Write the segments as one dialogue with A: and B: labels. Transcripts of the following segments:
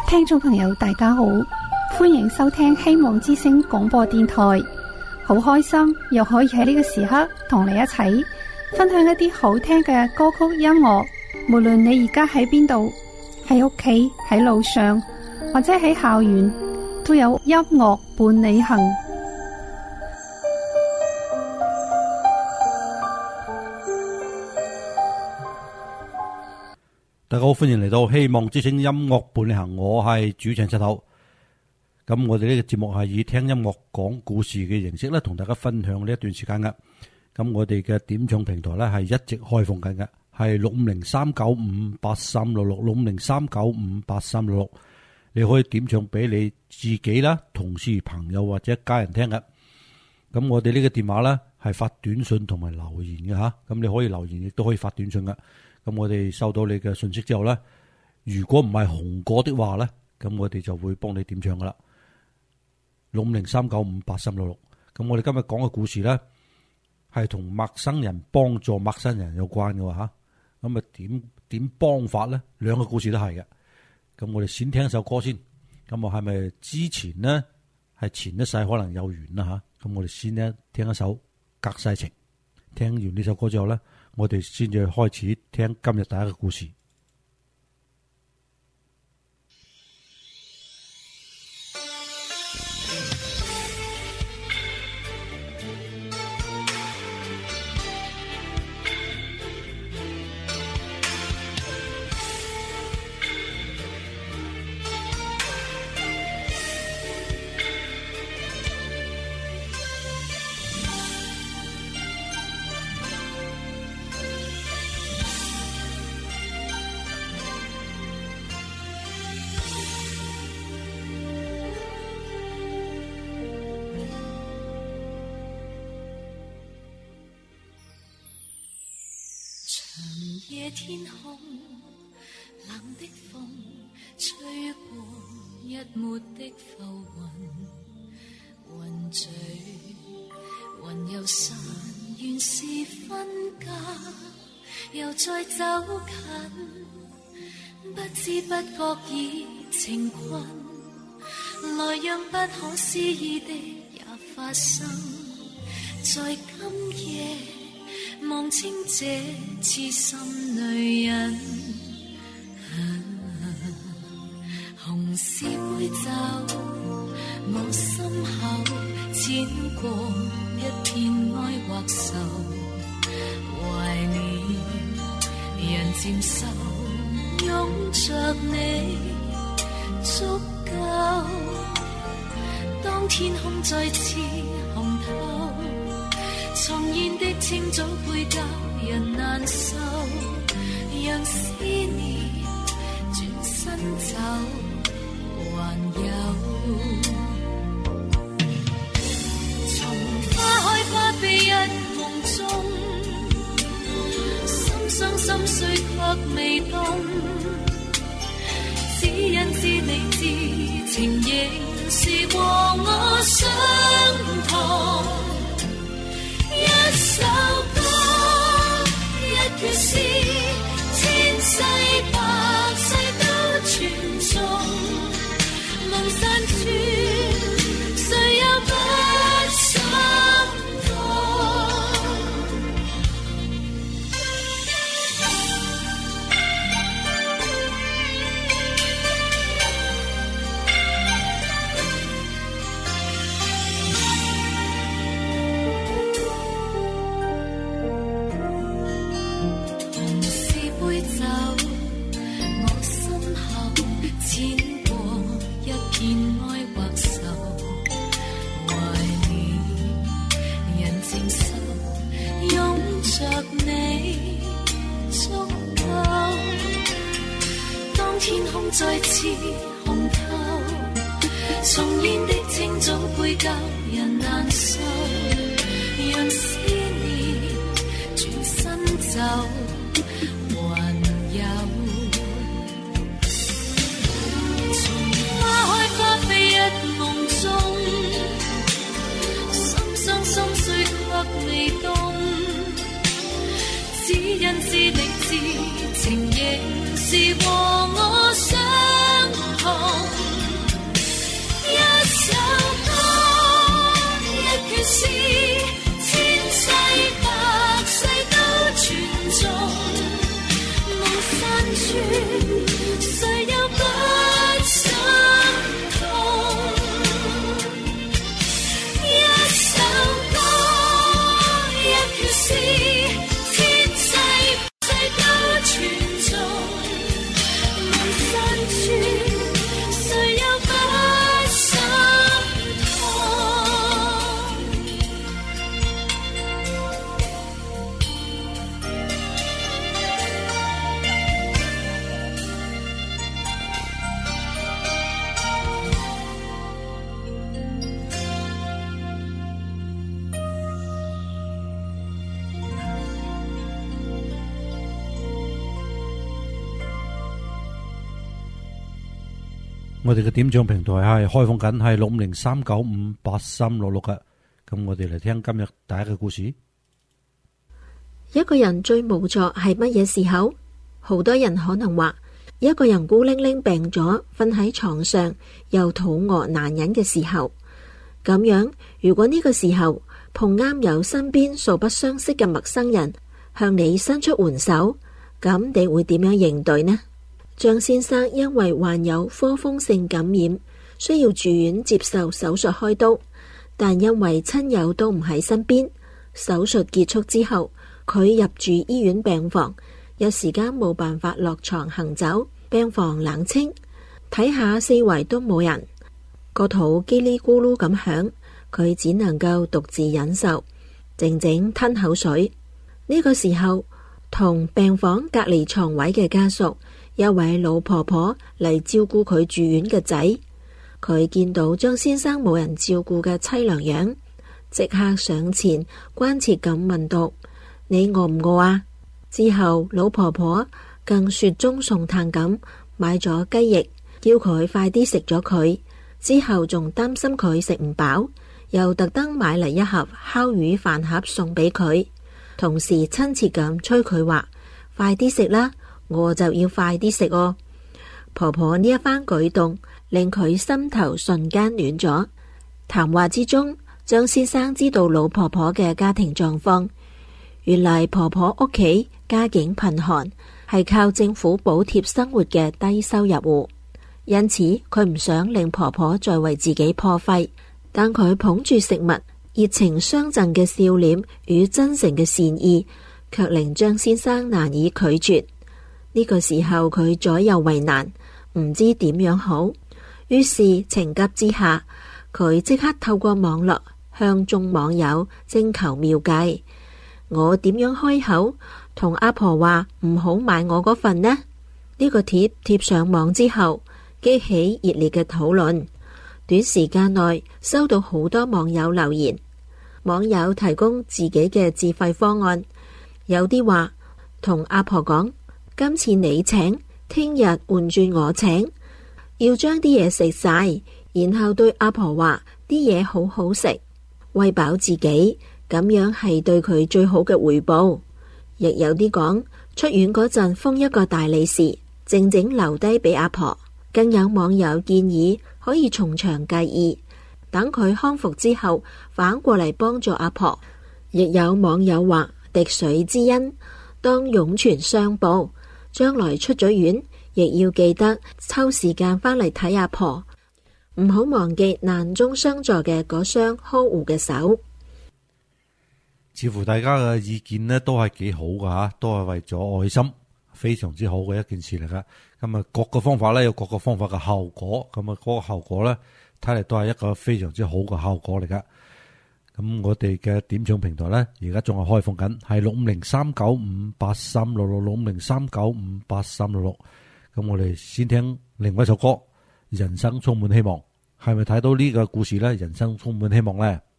A: 聽眾朋友大家好，歡迎收聽希望之聲廣播電台。好開心又可以喺呢個時刻同你一齊分享一啲好聽嘅歌曲音樂。無論你而家喺邊度，喺屋企、喺路上或者喺校園，都有音樂伴你行。
B: 大家好，歡迎嚟到希望之聲音樂伴你行，我係主持人石頭。咁我哋呢個節目係以聽音樂講故事嘅形式咧，同大家分享呢一段時間嘅。咁我哋嘅點唱平台咧係一直開放緊嘅，係650-395-8366，650-395-8366。你可以點唱俾你自己啦、同事、朋友或者家人聽嘅。咁我哋呢個電話咧係發短信同埋留言嘅吓，咁你可以留言，亦都可以發短信嘅。咁我哋收到你嘅信息之後咧，如果唔係紅歌的話咧，咁我哋就會幫你點唱噶啦。650-395-8366。咁我哋今日講嘅故事咧，係同陌生人幫助陌生人有關嘅吓。咁啊點幫法咧？兩個故事都係嘅。咁我哋先聽一首歌先。咁我係咪之前呢？係前一世可能有緣啦吓。咁我哋先呢聽一首《隔世情》。聽完呢首歌之後咧，我哋先至開始聽今日第一個故事。
C: 夜天空，冷的風吹過一抹的浮雲，雲聚雲又散，原是分家，又再走近，不知不覺已情困，來讓不可思議的也發生，在今夜望清這痴心女人，紅是杯酒，我心口淺過一片哀或愁，懷念人漸瘦，擁着你足夠，當天空再次紅透，重現的清早背教人難受，讓思念轉身走，還有從花開花飛一夢中，心傷心碎卻未凍，只因知你知情仍是和我相同。一首歌，一闕詩，千世百世都傳頌，夢散處，誰又不心痛？天空再次紅透，重現的清早背教人難受，讓思念轉身走，還有從花開花飛一夢中，心傷心碎卻未凍，只因知你知情仍是和我相同。 誰又不心痛？一首歌，一闕詩，天際世都傳頌。夢深處，誰又不心
B: 我哋嘅點唱平台係開放緊，係650-395-8366嘅。咁我哋嚟聽今日第一個故事。
D: 一個人最無助係乜嘢時候？好多人可能話，一個人孤零零病咗，瞓喺床上又肚餓難忍嘅時候。咁樣，如果呢個時候碰啱有身邊素不相識嘅陌生人向你伸出援手，咁你會點樣應對呢？張先生因為患有科風性感染，需要住院接受手術開刀，但因為親友都唔喺身邊，手術結束之後，佢入住醫院病房，一時間冇辦法落床行走，病房冷清，睇下四圍都冇人，個肚嘰哩咕嚕咁響，佢只能夠獨自忍受，靜靜吞口水。呢個時候，同病房隔離床位嘅家屬，一位老婆婆嚟照顧佢住院嘅仔，佢見到張先生冇人照顧嘅淒涼樣，即刻上前關切咁問道：你餓唔餓啊？之後老婆婆更雪中送炭咁買咗雞翼，叫佢快啲食咗佢。之後仲擔心佢食唔飽，又特登買嚟一盒烤魚飯盒送俾佢，同時親切咁催佢話：快啲食啦！我就要快啲食哦。婆婆呢一番舉動令佢心頭瞬間暖咗。談話之中，張先生知道老婆婆嘅家庭狀況。原來婆婆屋企家境貧寒，係靠政府補貼生活嘅低收入戶，因此佢唔想令婆婆再為自己破費。但佢捧住食物、熱情相贈嘅笑臉與真誠嘅善意，卻令張先生難以拒絕。呢個時候佢左右為難，唔知點樣好，於是情急之下，佢即刻透過網絡向眾網友徵求妙計。我點樣開口同阿婆話唔好買我嗰份呢？呢個貼貼上網之後，激起熱烈嘅討論。短時間內收到好多網友留言，網友提供自己嘅自費方案，有啲話同阿婆講：今次你請，聽日換轉我請，要將啲嘢食晒，然後對阿婆話啲嘢好好食，餵飽自己，咁樣係對佢最好嘅回報。亦有啲講出院嗰陣封一個大利是，靜靜留低俾阿婆。更有網友建議可以從長計議，等佢康復之後反過嚟幫助阿婆。亦有網友話滴水之恩當湧泉相報，將來出咗院亦要記得抽時間返嚟睇阿婆，唔好忘記難中相助嘅嗰雙呵護嘅手。
B: 似乎大家嘅意見呢都係幾好噶吓，都係為咗愛心，非常之好嘅一件事嚟噶。咁啊，各個方法咧有各個方法嘅效果，咁啊嗰個效果咧睇嚟都係一個非常之好嘅效果嚟噶。咁我哋嘅點唱平台咧而家仲係開放緊，係650-395-8366，650-395-8366。咁我哋先聽另外一首歌《人生充滿希望》，係咪睇到呢個故事咧？人生充滿希望咧？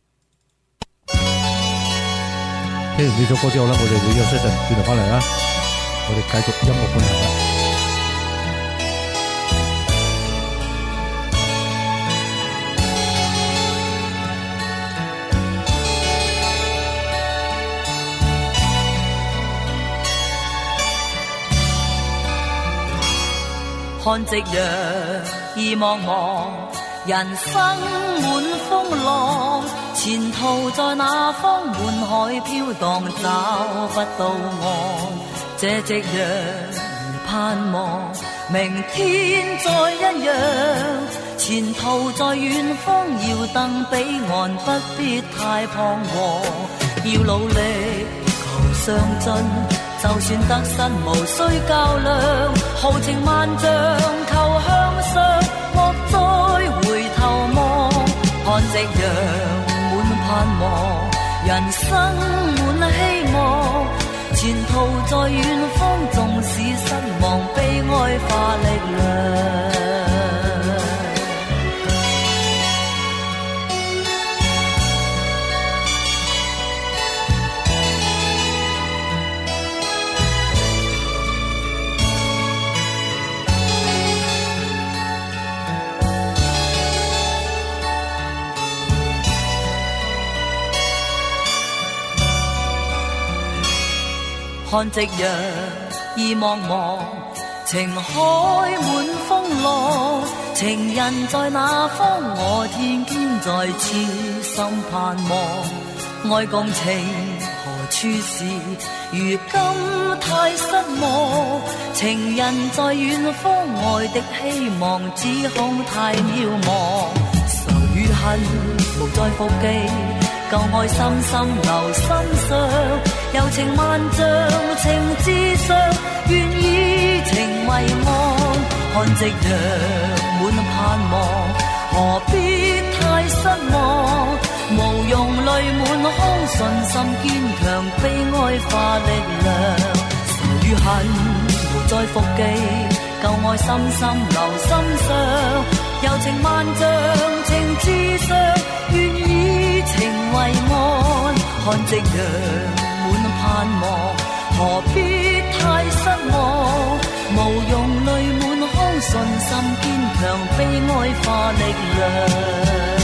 B: 聽完呢首歌之後咧，我哋會休息一陣，轉頭翻嚟啦。我哋繼續音樂半場啦。
E: 看夕陽意茫茫，人生滿風浪，前途在那方？滿海飄蕩，找不到岸。這夕陽盼望明天再一樣，前途在遠方，要登彼岸，不必太彷徨，要努力求上進，就算得失無需較量，豪情萬丈求向上，莫再回頭望，看夕陽滿盼望，人生滿希望，前途在遠方，縱使失望悲哀化力量。看夕陽意茫茫，情海滿風浪，情人在哪方？我天天在痴心盼望，愛共情何處是？如今太失望，情人在遠方，愛的希望只恐太渺茫，仇與恨無再復記，舊愛深深留心上，柔情萬丈情至上，願以情為岸，看夕陽滿盼望，何必太失望，無用淚滿腔，信心堅強，悲哀化力量，仇與恨無再復記，舊愛深深留心上，柔情萬丈情至上，願以情為岸，看夕陽滿盼望，何必太失望，無用淚滿腔，信心堅強，悲哀化力量。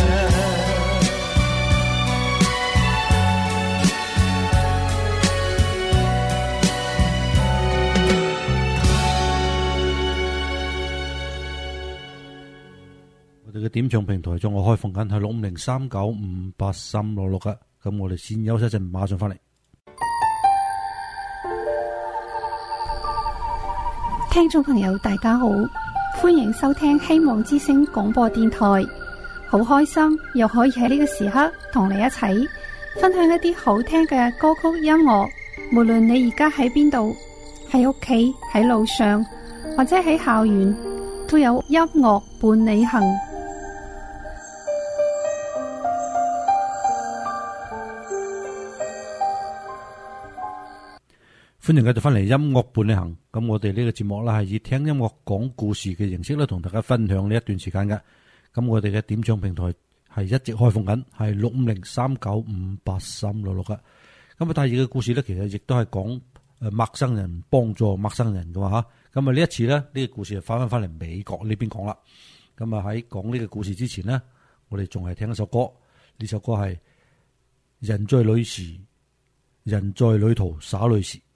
B: 我哋嘅點唱平台仲我開放緊係650395836嘅，咁我哋先休息一陣，馬上翻嚟。
A: 聽眾朋友大家好，歡迎收聽希望之聲廣播電台，好開心又可以喺呢個時刻同你一齊分享一啲好聽嘅歌曲音樂，無論你而家喺邊度，喺屋企、喺路上或者喺校園，都有音樂伴你行。
B: 歡迎繼續翻嚟音樂伴你行，咁我哋呢個節目咧係以聽音樂講故事嘅形式咧，同大家分享呢一段時間嘅。咁我哋嘅點唱平台係一直開放緊，係650395836嘅。咁啊，第二個故事咧，其實亦都係講陌生人幫助陌生人嘅話吓。咁啊，呢一次咧，呢個故事就翻嚟美國呢邊講啦。咁啊，喺講呢個故事之前呢，我哋仲係聽一首歌，呢首歌係人在旅時，人在旅途灑淚時。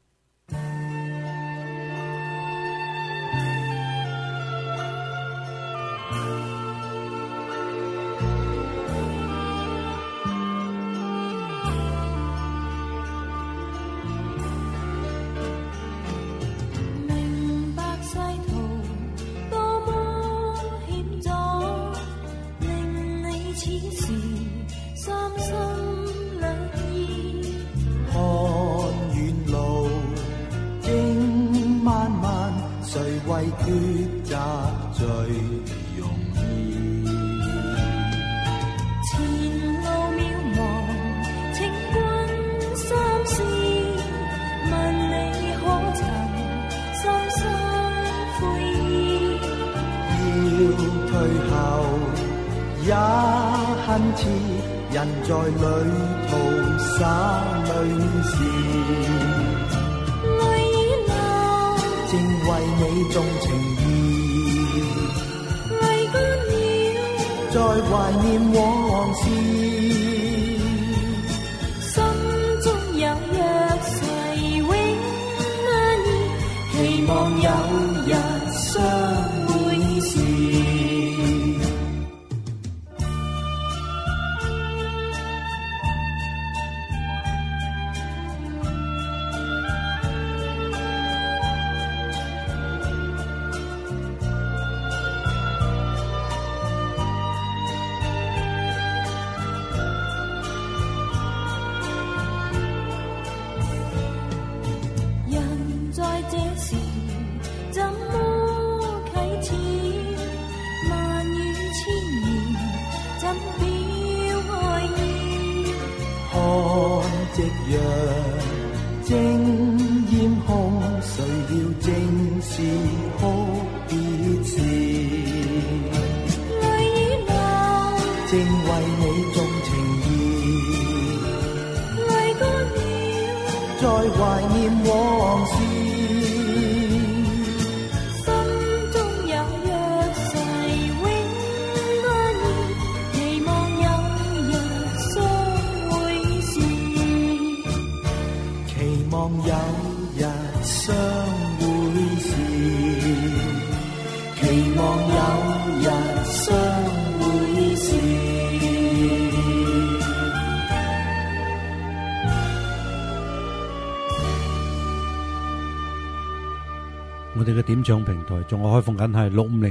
C: 明白世途多麼險阻，令你此時三心兩意。
F: 看遠路經漫漫，誰為抉擇最容易？
C: 前路渺茫，情君心思，問你可曾深深悔意？
F: 要退後也恨遲，人在旅途灑淚時，
C: 淚已流，
F: 正為你種情意，
C: 淚乾了，
F: 在懷念往事，
C: 心中有約誓永難移，期望有日相會時。
F: 正艷紅，誰料正是哭別時。
C: 淚已流，
F: 正為你重情義，
C: 淚乾了，
F: 在懷念往事。
C: 心中有約誓永安然，期望有日相會時，
F: 期望有日相會時，期望有日相會時。
B: 我哋嘅點唱平台仲有開放緊係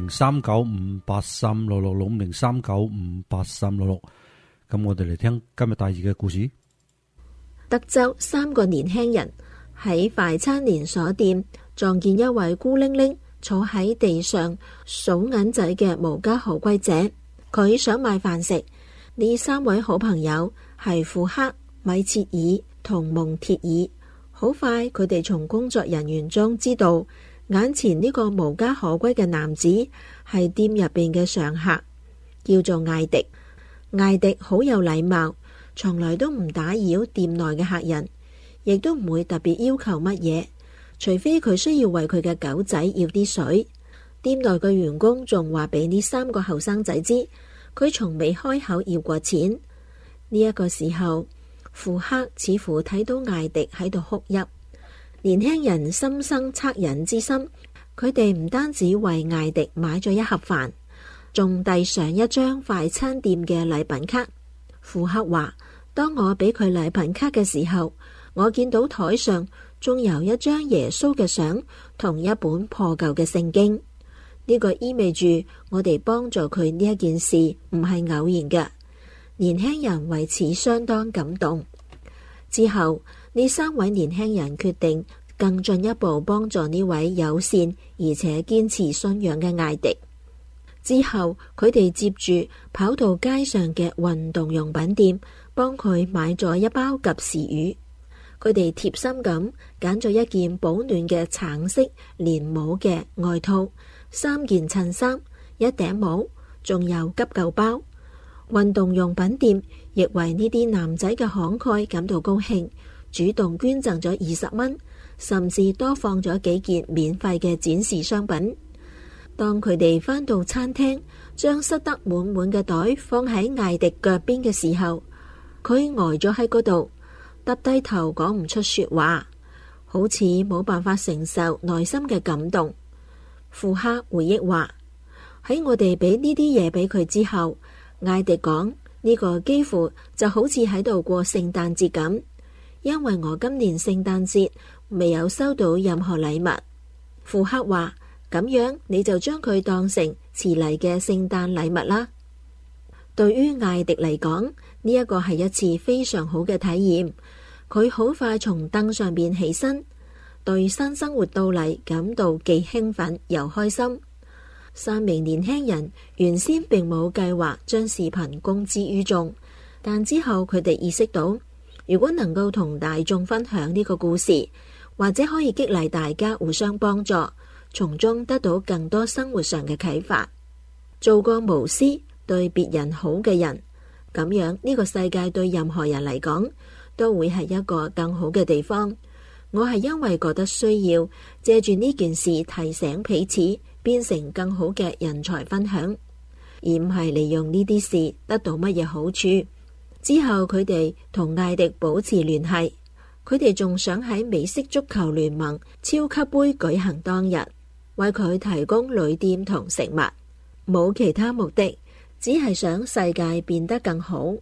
B: 650-395-8366，650-395-8366。咁我哋嚟聽今日第二嘅故事。
D: 德州三個年輕人喺快餐連鎖店撞見一位孤零零坐喺地上數銀仔嘅無家可歸者，佢想買飯食。呢三位好朋友係庫克、米切爾同蒙鐵爾。好快佢哋從工作人員中知道，眼前呢個無家可歸嘅男子係店入邊嘅常客，叫做艾迪。艾迪好有禮貌，從來都唔打擾店內嘅客人，亦都唔會特別要求乜嘢，除非佢需要為佢嘅狗仔要啲水。店內嘅員工仲話俾呢三個後生仔知，佢從未開口要過錢。呢一個時候，庫克似乎睇到艾迪喺度哭泣，年輕人心生惻隱之心，佢哋唔單止為艾迪買咗一盒飯，仲遞上一張快餐店嘅禮品卡。庫克話：當我俾佢禮品卡嘅時候，我見到台上仲有一張耶穌嘅相同一本破舊嘅聖經。呢個意味住我哋幫助佢呢一件事唔係偶然嘅。年輕人為此相當感動。之後呢三位年輕人決定更進一步幫助呢位友善而且堅持信仰嘅艾迪。之後佢哋接住跑到街上嘅運動用品店，幫佢買咗一包及時雨。佢哋貼心咁揀咗一件保暖嘅橙色連帽嘅外套、3件襯衫、一頂帽，仲有急救包。運動用品店亦為呢啲男仔嘅慷慨感到高興，主動捐贈咗20蚊，甚至多放咗幾件免費嘅展示商品。當佢哋返到餐廳，將塞得滿滿嘅袋放喺艾迪腳邊嘅時候，佢呆咗喺嗰度，耷低頭講唔出說話，好似冇辦法承受內心嘅感動。庫克回憶話：喺我哋俾呢啲嘢俾佢之後，艾迪講呢個幾乎就好似喺度過聖誕節咁，因為我今年聖誕節未有收到任何禮物。庫克話：咁樣你就將佢當成遲嚟嘅聖誕禮物啦。對於艾迪嚟講，呢一個係一次非常好嘅體驗。佢好快從凳上邊起身，對新生活到嚟感到既興奮又開心。三名年輕人原先並冇計劃將視頻公之於眾，但之後佢哋意識到，如果能夠同大眾分享呢個故事，或者可以激勵大家互相幫助，從中得到更多生活上嘅啟發。做個無私對別人好嘅人，咁樣呢個世界對任何人嚟講都會係一個更好嘅地方。我係因為覺得需要借住呢件事提醒彼此變成更好嘅人才分享，而唔係利用呢啲事得到乜嘢好處。之後佢哋同艾迪保持聯繫，佢哋仲想喺美式足球聯盟超級杯舉行當日為佢提供旅店同食物，冇其他目的，只係想世界變得更好。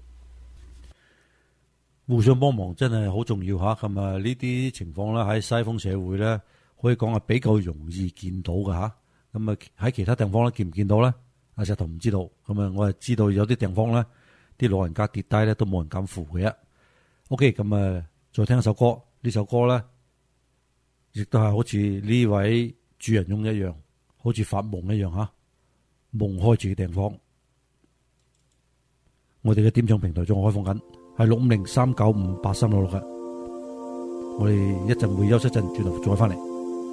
B: 互相幫忙真係好重要吓，咁啊呢啲情況咧喺西方社會咧可以講係比較容易見到嘅吓，咁啊喺其他地方咧見唔見到咧？阿石頭唔知道，咁啊我係知道有啲地方咧啲老人家跌低咧都冇人敢扶佢啊。OK， 咁啊再聽一首歌，呢首歌咧亦都係好似呢位主人翁一樣，好似發夢一樣吓，夢開住嘅地方。我哋嘅點唱平台仲開放緊，係650-395-8366嘅。 我哋一陣會休息陣，轉頭再翻嚟。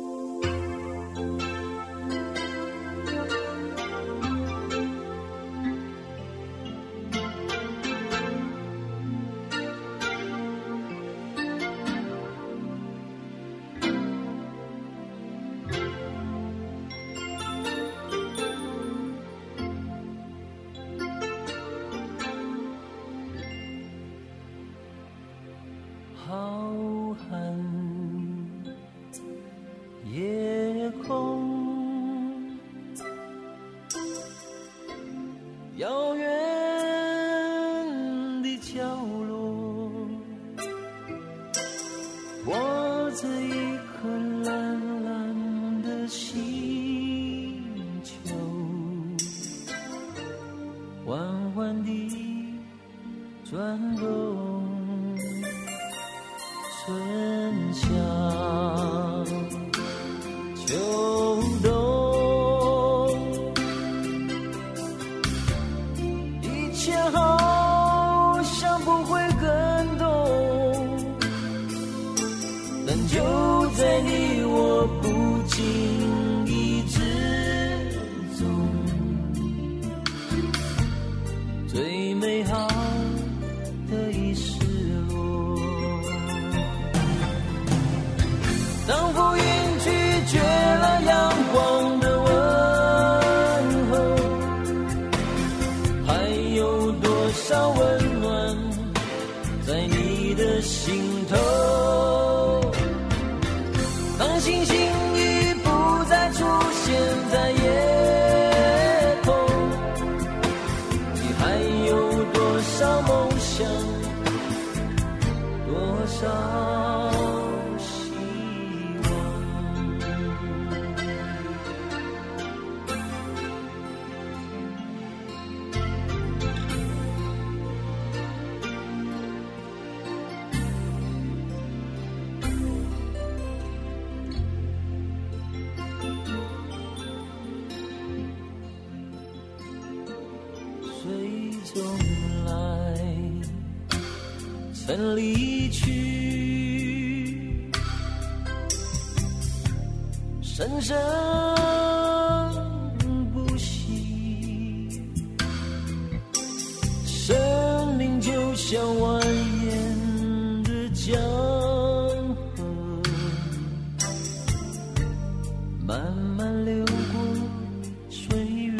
F: 浩瀚夜空，遥远的角落，我这一颗蓝蓝的星球，缓缓地转动。春夏秋冬，一切好像不会更动，但就在你我不经意之中，最美好的一时当浮云拒绝了阳光的问候，还有多少温暖在你的心头？当星星已不再出现在夜空，你还有多少梦想？多少曾离去，生生不息。生命就像蜿蜒的江河，慢慢流过岁月。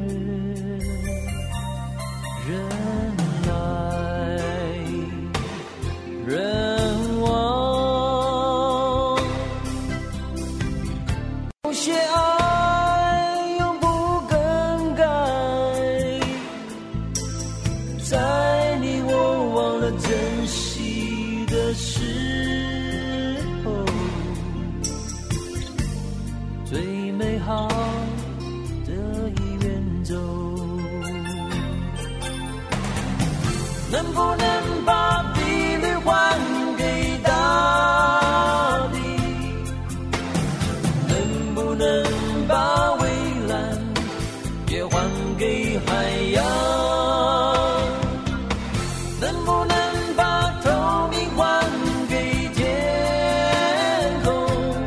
F: 人亡，有些爱永不更改，在你我忘了珍惜的时候，最美好的已远走。能不能把比率还给大地？能不能把蔚蓝也还给海洋？能不能把透明还给天空？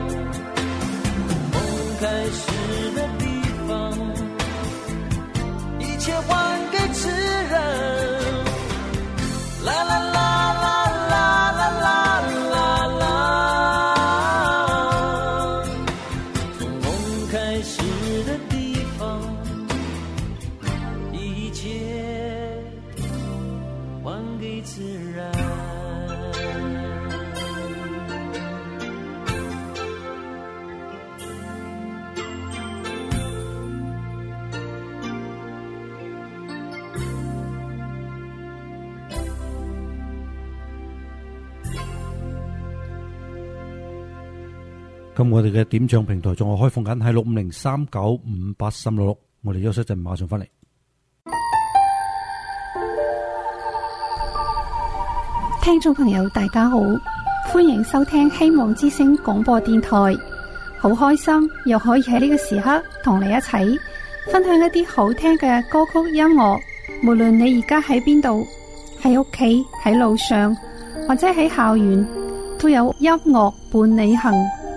F: 梦开始的地方，一切还给自然。啦啦啦啦啦啦啦啦啦，从梦开始的地方，一切还给自然。
B: 咁我哋嘅點唱平台仲係開放緊，喺65039583666，我哋休息陣馬上翻嚟。
A: 聽眾朋友大家好，歡迎收聽希望之聲廣播電台，好開心又可以喺呢個時刻同你一齊分享一啲好聽嘅歌曲音樂。無論你而家喺邊度，喺屋企、喺路上或者喺校園， 都有音樂伴你行。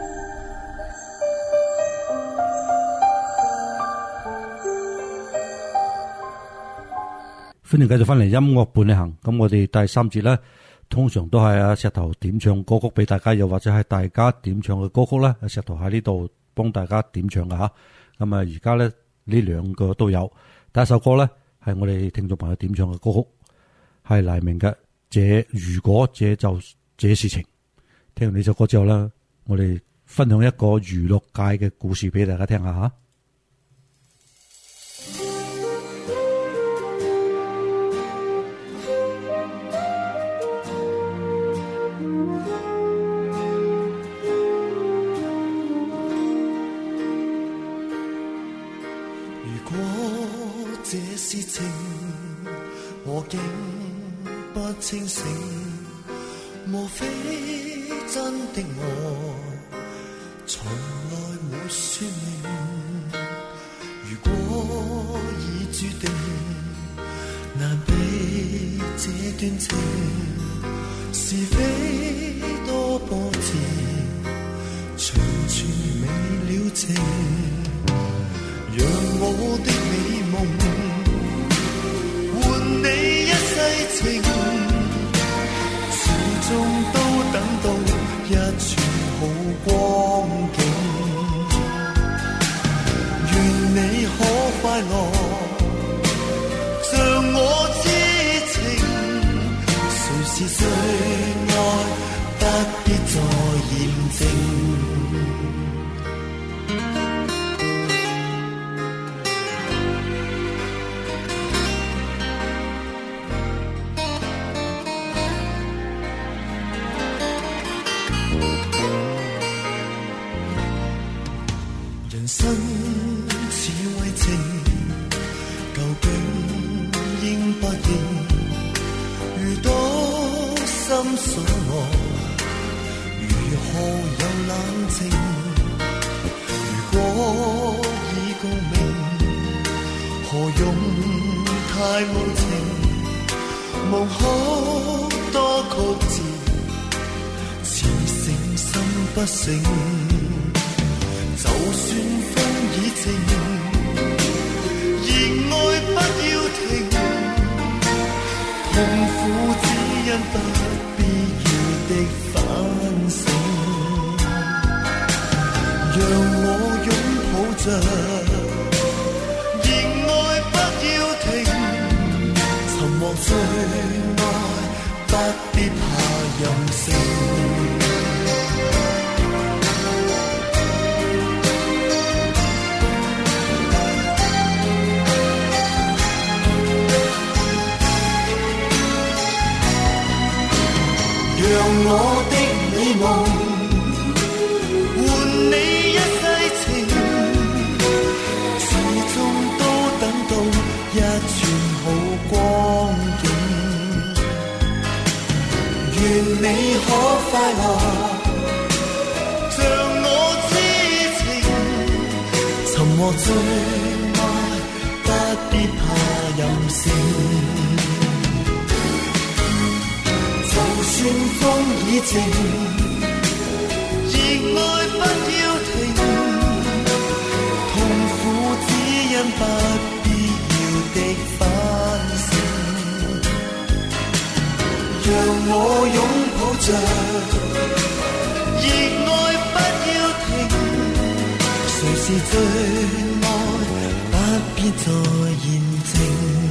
B: 歡迎繼續翻嚟音樂伴你行。咁我哋第3節咧，通常都係阿石頭點唱歌曲俾大家，又或者係大家點唱嘅歌曲咧，阿石頭喺呢度幫大家點唱㗎吓。咁啊，而家咧呢兩個都有。第一首歌咧係我哋聽眾朋友點唱嘅歌曲，係黎明嘅《如果這就是這事情》。聽完呢首歌之後咧，我哋分享一個娛樂界嘅故事俾大家聽下吓。
G: 這事情我竟不清醒，莫非真的我從來沒說明？如果已注定，難避這段情，是非多波折，長存未了情，讓我的美夢換你一世情，始終都等到一串好光景。願你可快樂，像我知情，誰是最愛，不必再驗證。人生似為情，究竟應不應？如多心所愛，如何有冷靜？如果已告明，何用太無情？無可多曲折，似誠心不勝。就算風已靜，熱愛不要停，痛苦只因不必要的反省。讓我擁抱着，熱愛不要停，尋獲最愛，不必怕任性。讓我的美夢換你一世情，始終都等到一串好光景。願你可快樂，像我知情，尋獲最愛，不必怕任性。就算風已靜，熱愛不要停，痛苦只因不必要的反省。讓我擁抱着，熱愛不要停，誰是最愛，不必再驗證。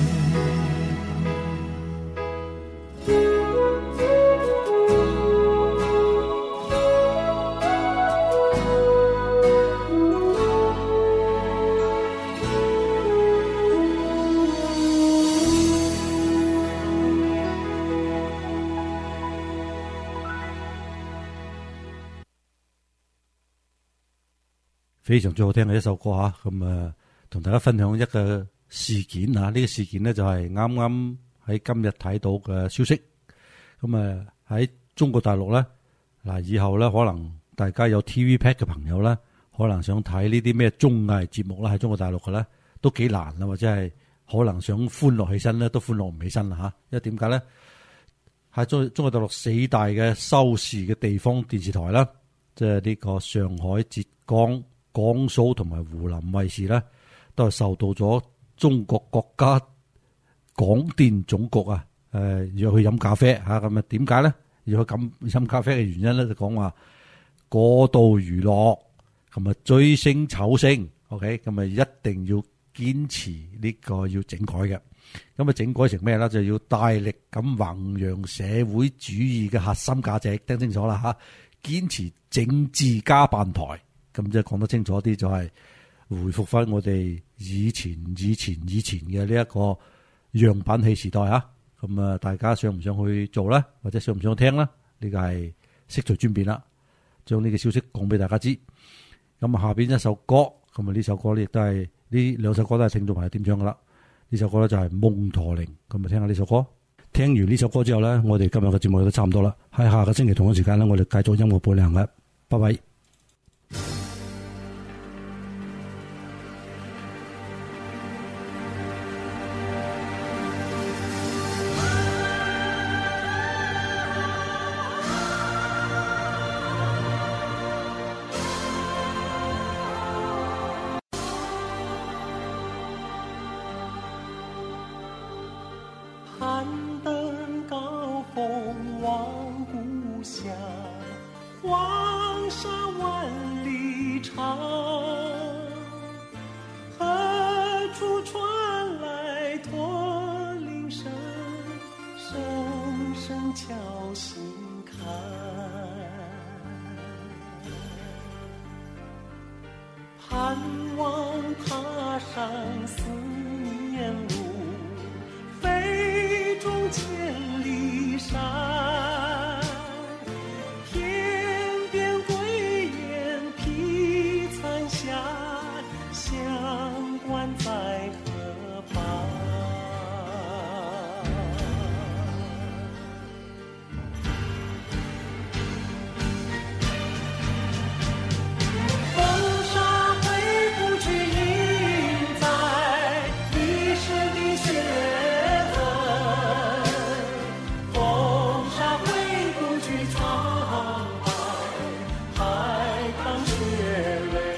B: 非常之好聽嘅一首歌吓，咁同大家分享一個事件吓，呢個事件呢，就係啱啱喺今日睇到嘅消息。咁喺中國大陸咧，嗱以後咧可能大家有 TV Pack 嘅朋友咧，可能想睇呢啲咩綜藝節目啦，喺中國大陸嘅咧都幾難啦，或者係可能想歡樂起身咧，都歡樂唔起身啦吓。因為點解咧？ 喺中國大陸4大嘅收視嘅地方電視台啦，即係呢個上海、浙江、江蘇同埋湖南衛視咧，都係受到咗中國國家廣電總局要去飲咖啡嚇，咁啊點解咧？要去飲咖啡嘅原因咧，就講話過度娛樂，咁啊追星醜星 ，OK， 咁啊一定要堅持呢個要整改嘅。咁啊整改成咩咧？就要大力咁弘揚社會主義嘅核心價值，聽清楚啦嚇！堅持政治家辦台，咁即係講得清楚啲，就係回復翻我哋以前嘅呢一個樣板戲時代啊！咁啊，大家想唔想去做咧？或者想唔想聽咧？呢個係悉隨尊便啦，將呢個消息講俾大家知。咁啊，下邊一首歌，咁啊呢首歌咧亦都係呢兩首歌都係聽眾朋友點唱噶啦。呢首歌咧就係《夢駝鈴》，咁啊聽下呢首歌。聽完呢首歌之後咧，我哋今日嘅節目都差唔多啦。喺下個星期同一時間咧，我哋繼續音樂伴娘嘅，拜拜。
G: 攀登高峰望故乡，黄沙万里长，何处传来驼铃声，声声敲心坎。盼望踏上思念路，飞中千里山，天边归雁披残霞，相关在河畔。风沙挥不去，印在历史的血痕。风沙挥不去，苍白海棠血泪。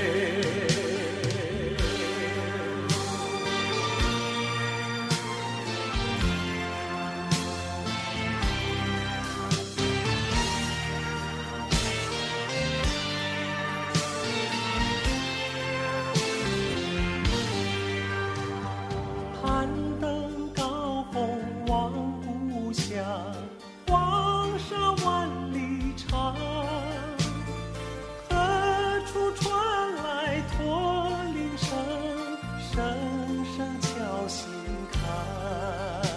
G: 攀登高峰望故乡，黄沙万里长，何处传来驼铃声，声声敲心坎。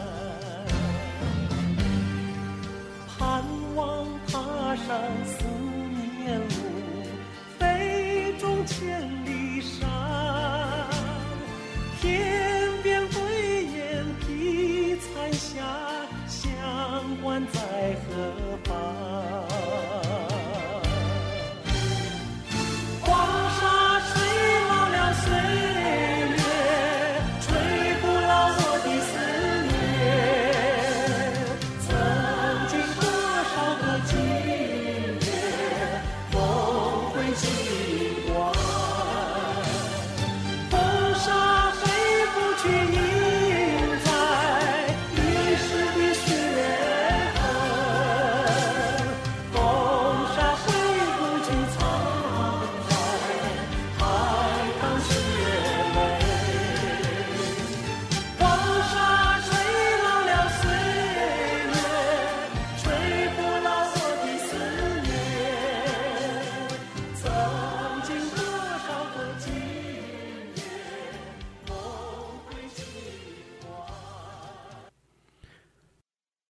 G: 盼望踏上思念路，飞中千里山。